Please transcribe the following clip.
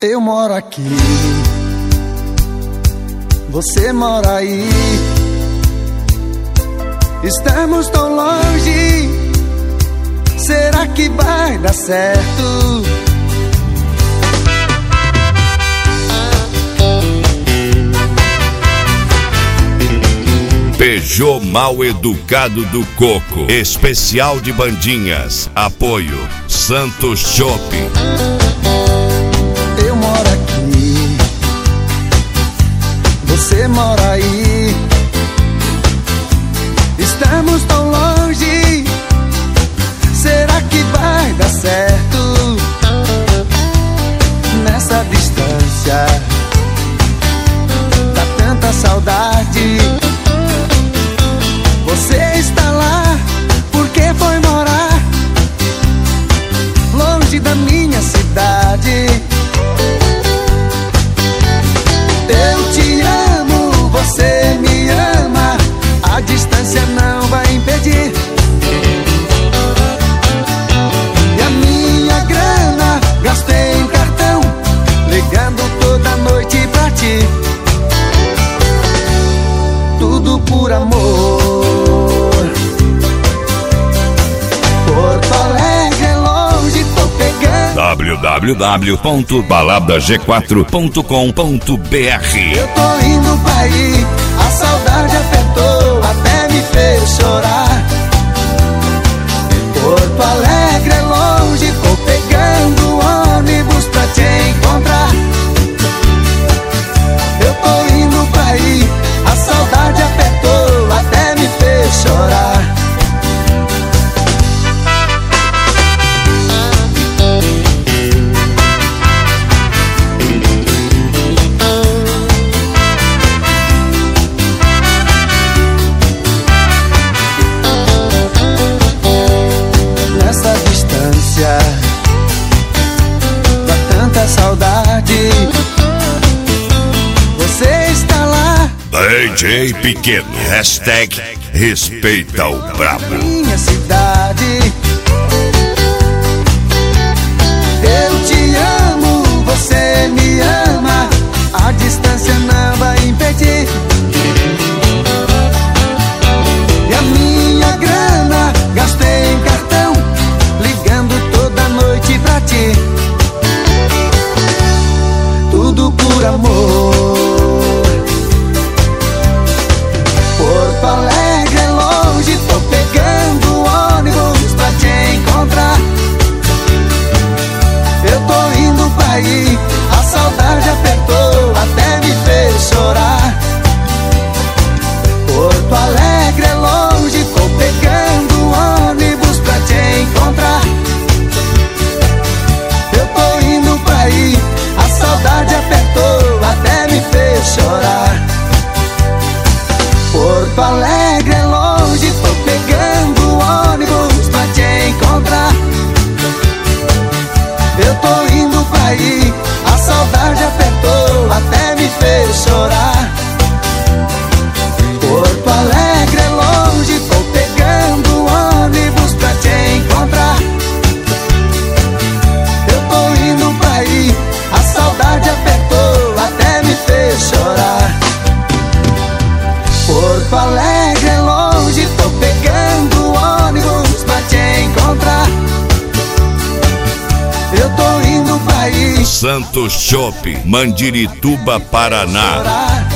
Eu moro aqui, você mora aí. Estamos tão longe, será que vai dar certo? Peugeot Mal Educado do Coco, especial de bandinhas. Apoio Santos Shopping. Eu moro aqui, você mora aí. Estamos tão longe, será que vai dar certo? Nessa distância, dá tanta saudade. Você está lá, porque foi morar longe da minha cidade. Eu te amo, você me ama, a distância não vai impedir. E a minha grana gastei em cartão, ligando toda noite pra ti. Tudo por amor. Porto Alegre é longe, tô pegando. www.baladag4.com.br. Eu tô indo pra ir, a saudade apertou, até me fez chorar. Porto Alegre é longe, tô pegando ônibus pra te encontrar. Eu tô indo pra ir, a saudade apertou, até me fez chorar. Nessa distância, dá tanta saudade. Você está lá, DJ Pequeno, hashtag respeita o brabo. minha cidade. Eu te amo, você me ama, a distância não vai impedir. E a minha grana gastei em cartão, ligando toda noite pra ti. Tudo por amor. Porto Alegre é longe, tô pegando ônibus pra te encontrar. Eu tô indo pra ir, a saudade apertou, até me fez chorar. Porto Alegre é longe, tô pegando ônibus pra te encontrar. Eu tô indo pra ir, a saudade apertou, até me fez chorar. Porto Alegre é longe, tô pegando ônibus pra te encontrar. Eu tô indo pra ir, a saudade apertou, até me fez chorar. Porto Alegre é longe, tô pegando ônibus pra te encontrar. Eu tô indo pra ir, a saudade apertou, até me fez chorar. Porto Alegre é longe, tô pegando ônibus pra te encontrar. Eu tô indo pra ir, Santos Shopping, Mandirituba, Paraná. chorar.